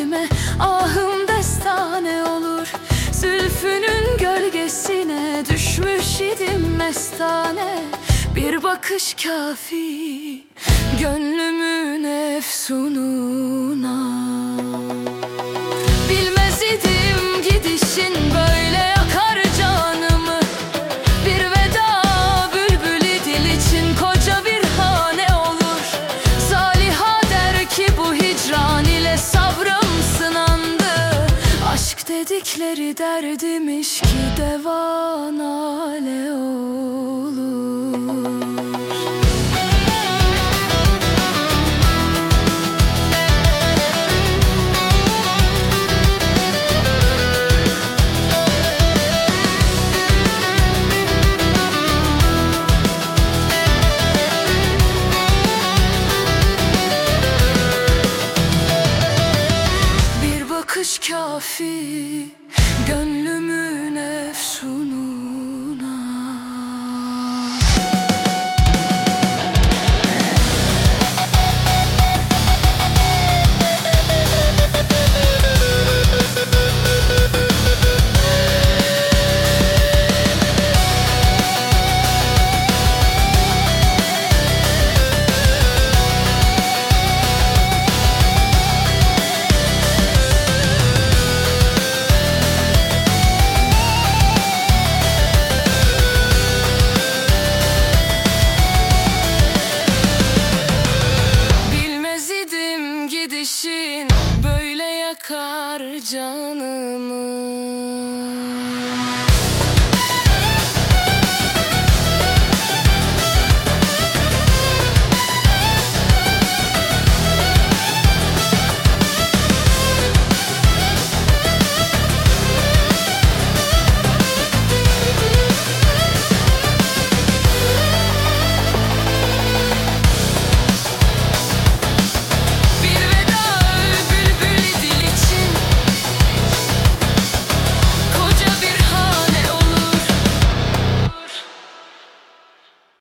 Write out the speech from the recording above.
dilime, ahım destane olur. Zülfünün gölgesine düşmüş idim mestane. Bir bakış kafi gönlümün efsununa. Bilmez idim gidişin böyle yakar canımı. Bir veda bülbülü dil için koca bir hane olur. Zaliha der ki bu hicran ile sabrım sınandı. Aşk dedikleri derdimiş ki devanale olur. Bakış kafi gönlümün efsununa. Gidişin böyle yakar canımı.